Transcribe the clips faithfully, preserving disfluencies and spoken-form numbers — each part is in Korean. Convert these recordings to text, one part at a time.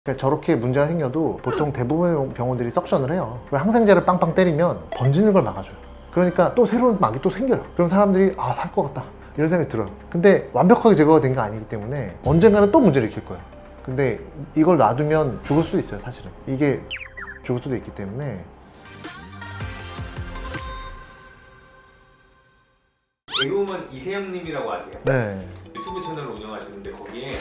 그러니까 저렇게 문제가 생겨도 보통 대부분의 병원들이 석션을 해요. 항생제를 빵빵 때리면 번지는 걸 막아줘요. 그러니까 또 새로운 막이 또 생겨요. 그럼 사람들이 아, 살 것 같다 이런 생각이 들어요. 근데 완벽하게 제거가 된 게 아니기 때문에 언젠가는 또 문제를 일으킬 거예요. 근데 이걸 놔두면 죽을 수도 있어요. 사실은 이게 죽을 수도 있기 때문에. 개그우먼 이세영님이라고 아세요? 네. 유튜브 채널을 운영하시는데 거기에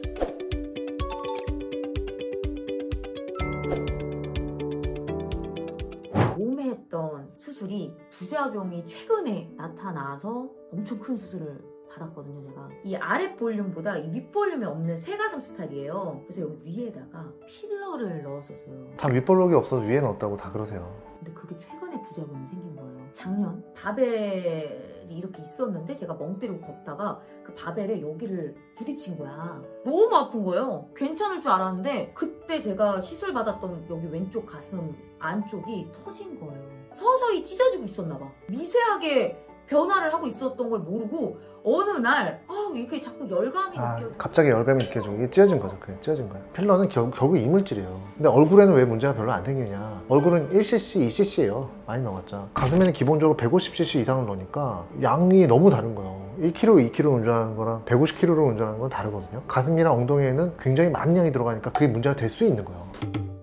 몸에 했던 수술이 부작용이 최근에 나타나서 엄청 큰 수술을 받았거든요. 제가 이 아랫 볼륨보다 이 윗 볼륨에 없는 새가슴 스타일이에요. 그래서 여기 위에다가 필러를 넣었었어요. 다 윗볼록이 없어서 위에 넣었다고 다 그러세요. 근데 그게 최근에 부작용이 생긴 거예요. 작년 바벨이 이렇게 있었는데 제가 멍 때리고 걷다가 그 바벨에 여기를 부딪힌 거야. 너무 아픈 거예요. 괜찮을 줄 알았는데 그때 제가 시술 받았던 여기 왼쪽 가슴 안쪽이 터진 거예요. 서서히 찢어지고 있었나 봐. 미세하게 변화를 하고 있었던 걸 모르고 어느 날 아, 이렇게 자꾸 열감이 아, 느껴져. 갑자기 열감이 느껴지고 이게 찢어진 거죠. 그냥 찢어진 거예요. 필러는 결, 결국 이물질이에요. 근데 얼굴에는 왜 문제가 별로 안 생기냐. 얼굴은 일 씨씨, 이 씨씨예요. 많이 넣었죠. 가슴에는 기본적으로 백오십 씨씨 이상을 넣으니까 양이 너무 다른 거예요. 일 킬로그램, 이 킬로그램 운전하는 거랑 백오십 킬로그램 운전하는 건 다르거든요. 가슴이랑 엉덩이에는 굉장히 많은 양이 들어가니까 그게 문제가 될 수 있는 거예요.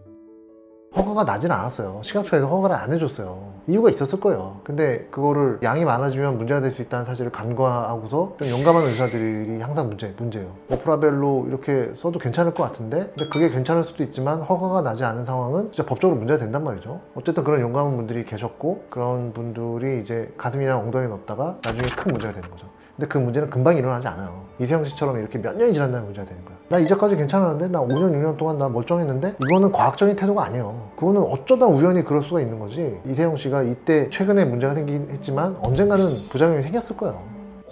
허가가 나진 않았어요. 식약처에서 허가를 안 해줬어요. 이유가 있었을 거예요. 근데 그거를 양이 많아지면 문제가 될 수 있다는 사실을 간과하고서 좀 용감한 의사들이 항상 문제, 문제예요. 오프라벨로 이렇게 써도 괜찮을 것 같은데 근데 그게 괜찮을 수도 있지만 허가가 나지 않은 상황은 진짜 법적으로 문제가 된단 말이죠. 어쨌든 그런 용감한 분들이 계셨고 그런 분들이 이제 가슴이나 엉덩이에 넣었다가 나중에 큰 문제가 되는 거죠. 근데 그 문제는 금방 일어나지 않아요. 이세영 씨처럼 이렇게 몇 년이 지난 다음에 문제가 되는 거야. 나 이제까지 괜찮았는데 나 오 년, 육 년 동안 나 멀쩡했는데 이거는 과학적인 태도가 아니에요. 그거는 어쩌다 우연히 그럴 수가 있는 거지. 이세영 씨가 이때 최근에 문제가 생긴 했지만 언젠가는 부작용이 생겼을 거예요.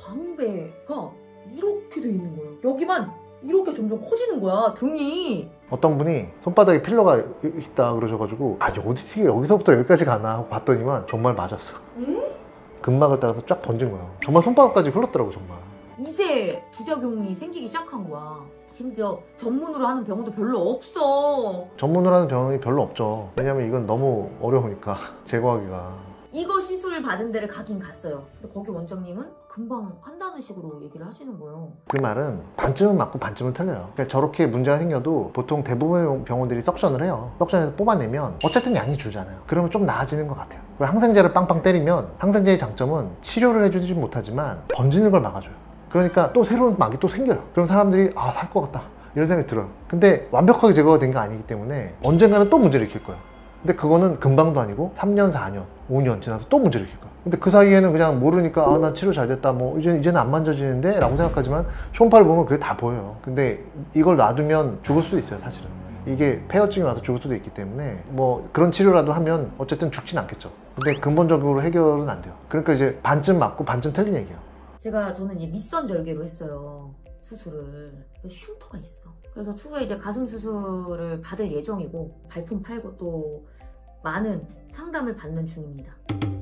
광배가 이렇게 돼 있는 거예요. 여기만 이렇게 점점 커지는 거야, 등이. 어떤 분이 손바닥에 필러가 있다 그러셔가지고 아 어디 여기서부터 여기까지 가나 하고 봤더니만 정말 맞았어. 응? 근막을 따라서 쫙 번진 거예요. 정말 손바닥까지 흘렀더라고 정말. 이제 부작용이 생기기 시작한 거야. 심지어 전문으로 하는 병원도 별로 없어. 전문으로 하는 병원이 별로 없죠. 왜냐면 이건 너무 어려우니까 제거하기가. 이거 시술을 받은 데를 가긴 갔어요. 근데 거기 원장님은 금방 한다는 식으로 얘기를 하시는 거예요. 그 말은 반쯤은 맞고 반쯤은 틀려요. 그러니까 저렇게 문제가 생겨도 보통 대부분의 병원들이 석션을 해요. 석션에서 뽑아내면 어쨌든 양이 줄잖아요. 그러면 좀 나아지는 것 같아요. 그리고 항생제를 빵빵 때리면 항생제의 장점은 치료를 해주지 못하지만 번지는 걸 막아줘요. 그러니까 또 새로운 막이 또 생겨요. 그럼 사람들이 아, 살 것 같다 이런 생각이 들어요. 근데 완벽하게 제거가 된 게 아니기 때문에 언젠가는 또 문제를 일으킬 거예요. 근데 그거는 금방도 아니고 삼 년, 사 년, 오 년 지나서 또 문제를 일으킬 거예요. 근데 그 사이에는 그냥 모르니까 아, 난 치료 잘 됐다 뭐 이제, 이제는 안 만져지는데 라고 생각하지만 초음파를 보면 그게 다 보여요. 근데 이걸 놔두면 죽을 수도 있어요. 사실은 이게 폐혈증이 와서 죽을 수도 있기 때문에 뭐 그런 치료라도 하면 어쨌든 죽진 않겠죠. 근데 근본적으로 해결은 안 돼요. 그러니까 이제 반쯤 맞고 반쯤 틀린 얘기예요. 제가 저는 이제 밑선 절개로 했어요, 수술을. 그래서 흉터가 있어. 그래서 추후에 이제 가슴 수술을 받을 예정이고 발품 팔고 또 많은 상담을 받는 중입니다.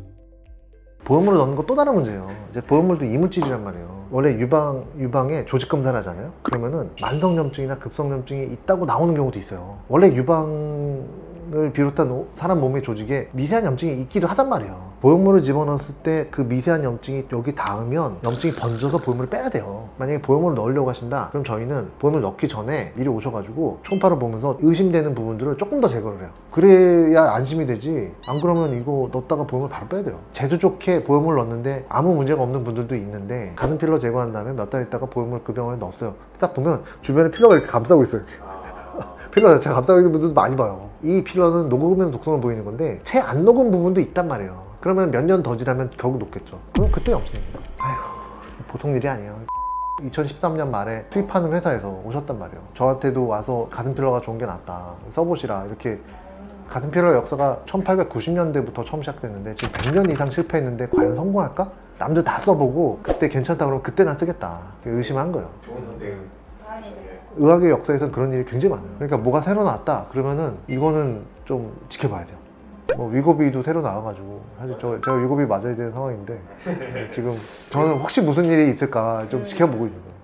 보형물을 넣는 거 또 다른 문제예요. 이제 보형물도 이물질이란 말이에요. 원래 유방, 유방에 조직 검사를 하잖아요. 그러면은 만성염증이나 급성염증이 있다고 나오는 경우도 있어요. 원래 유방을 비롯한 사람 몸의 조직에 미세한 염증이 있기도 하단 말이에요. 보형물을 집어넣었을 때 그 미세한 염증이 여기 닿으면 염증이 번져서 보형물을 빼야 돼요. 만약에 보형물을 넣으려고 하신다 그럼 저희는 보형물 넣기 전에 미리 오셔가지고 초음파를 보면서 의심되는 부분들을 조금 더 제거를 해요. 그래야 안심이 되지 안 그러면 이거 넣었다가 보형물 바로 빼야 돼요. 제도 좋게 보형물 넣었는데 아무 문제가 없는 분들도 있는데 가슴 필러 제거한 다음에 몇 달 있다가 보형물 그 병원에 넣었어요. 딱 보면 주변에 필러가 이렇게 감싸고 있어요. 필러 자체가 감싸고 있는 분들도 많이 봐요. 이 필러는 녹으면 독성을 보이는 건데 채 안 녹은 부분도 있단 말이에요. 그러면 몇 년 더 지나면 결국 녹겠죠. 그럼 그때 염증이 생겨요. 아휴, 보통 일이 아니에요. 이천십삼 년 말에 투입하는 회사에서 오셨단 말이에요. 저한테도 와서 가슴 필러가 좋은 게 낫다 써보시라 이렇게. 가슴 필러 역사가 천팔백구십 년대부터 처음 시작됐는데 지금 백 년 이상 실패했는데 과연 성공할까? 남들 다 써보고 그때 괜찮다 그러면 그때 난 쓰겠다 의심한 거예요. 좋은 선택. 의학의 역사에서는 그런 일이 굉장히 많아요. 그러니까 뭐가 새로 나왔다 그러면은 이거는 좀 지켜봐야 돼요. 뭐 위고비도 새로 나와가지고 사실 저, 제가 위고비 맞아야 되는 상황인데 지금 저는 혹시 무슨 일이 있을까 좀 지켜보고 있는 거예요.